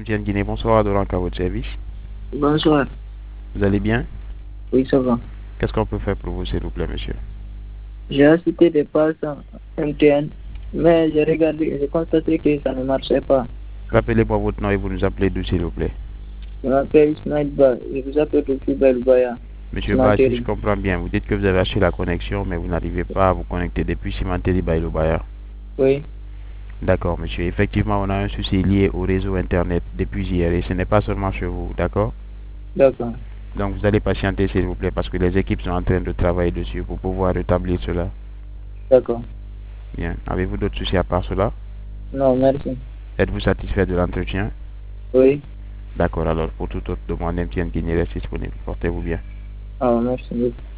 MTN Guinée, bonsoir, Adoran à votre service. Bonsoir. Vous allez bien? Oui, ça va. Qu'est-ce qu'on peut faire pour vous, s'il vous plaît, monsieur? J'ai assisté des passes en MTN, mais j'ai regardé et j'ai constaté que ça ne marchait pas. Rappelez-moi votre nom et vous nous appelez d'où, s'il vous plaît. Je m'appelle Ismaël Ba. Je vous appelle depuis Belbaya. Monsieur Ba, si je Simanteri. comprends bien, vous dites que vous avez acheté la connexion, mais vous n'arrivez pas à vous connecter depuis Simanteri Bailobaya. Oui, D'accord, monsieur. Effectivement, on a un souci lié au réseau Internet depuis hier et ce n'est pas seulement chez vous, d'accord? d'accord. Donc, vous allez patienter, s'il vous plaît, parce que les équipes sont en train de travailler dessus pour pouvoir rétablir cela. D'accord. Bien. Avez-vous d'autres soucis à part cela? Non, merci. Êtes-vous satisfait de l'entretien? Oui. D'accord, alors, pour toute autre demande, MTN Guinée reste disponible. Portez-vous bien. Ah, merci beaucoup.